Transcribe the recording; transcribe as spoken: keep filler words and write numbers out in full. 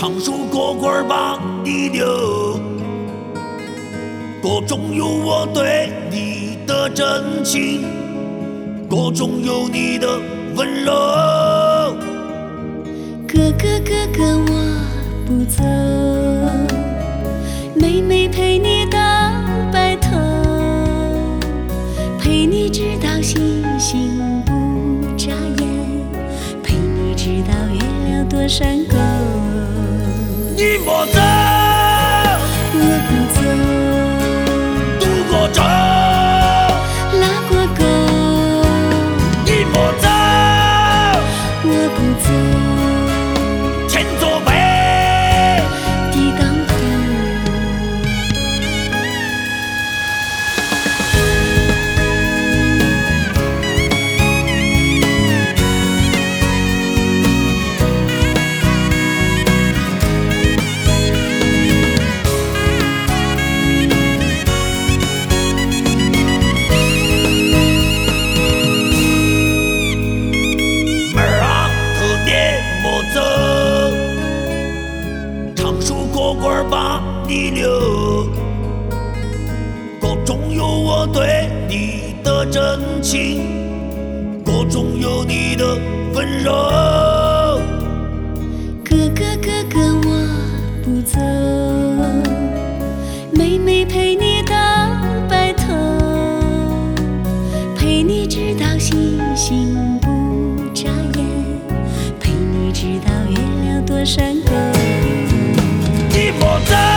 唱首歌歌把你留，歌中有我对你的真情，歌中有你的温柔。 哥哥哥哥我不走，妹妹陪你到白头，陪你直到星星不眨眼，陪你直到月亮多山沟。 你莫走， 我不走， 渡过舟， 拉过沟。 你莫走， 我不走， 前座杯， 抵挡头。 妹儿啊，可别莫走，唱首歌歌把你留，歌中有我对你的真情，歌中有你的温柔。 哥哥哥哥我不走，妹妹陪你到白头，陪你直到星星不眨眼，陪你直到月亮多山沟。 你莫走。